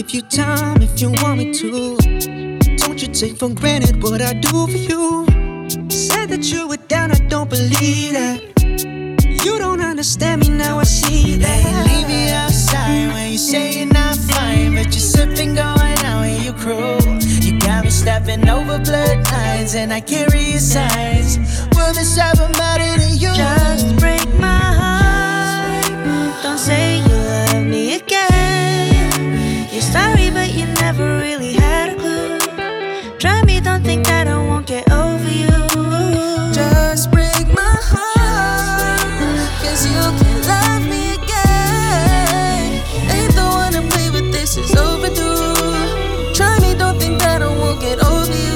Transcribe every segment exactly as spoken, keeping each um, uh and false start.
give you time if you want me to. Don't you take for granted what I do for you. Said that you were down, I don't believe that. You don't understand me, now I see that. They leave me outside when you say you're not fine, but you're sipping going out when you cruel. You got me stepping over blurred lines, and I can't read your signs. Will this ever matter to you? Just break my heart. Don't say you love me again. You're sorry, but you never really had a clue. Try me, don't think that I won't get over you. Just break my heart, cause you can't love me again. Ain't the one to play with, this is overdue. Try me, don't think that I won't get over you.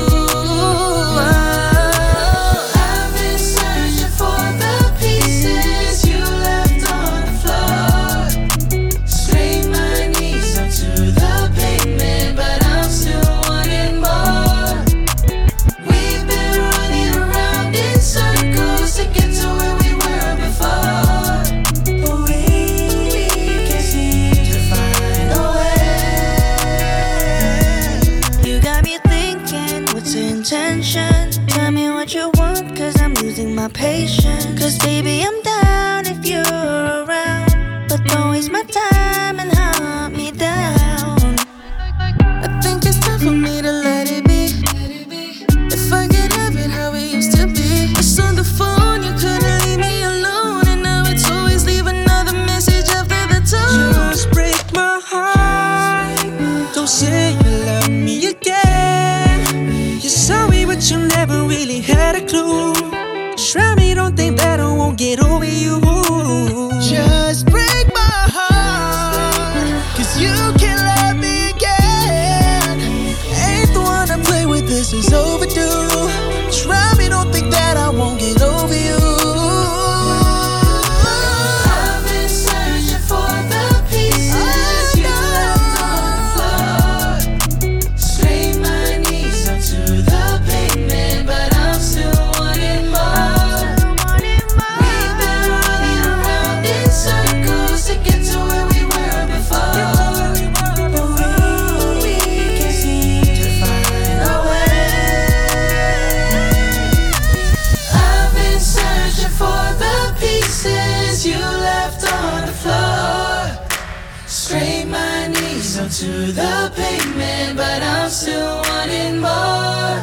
I've been searching for the pieces you left on the floor. Scrape my knees up to the pavement, but I'm still wanting more. We've been running around in circles to get to where we were before, but we can't seem to find a way. You got me thinking, what's the intention? Tell me what you want, cause I'm losing my patience. Cause baby, I'm down if you're around, but don't waste my time and hunt me down. I think it's time for me to let it be. If I could have it how it used to be. It's on the phone, you couldn't leave me alone, and now it's always leave another message after the tone. Just break my heart. Don't say you love me again. You're sorry, but you never really had a clue. Try me, don't think that I won't get over you. Just break my heart, cause you can't love me again. Ain't the one to play with, this is overdue. Try me, don't think that I won't get over you. I've been searching for the pieces you left on the floor. Scrape my knees up to the pavement, but I'm still wanting more. We've been running around in circles to get to where we were before, but we can't seem to find a way. I've been searching for the pieces you left on the floor. Scrape my knees up to the pavement, but I'm still wanting more.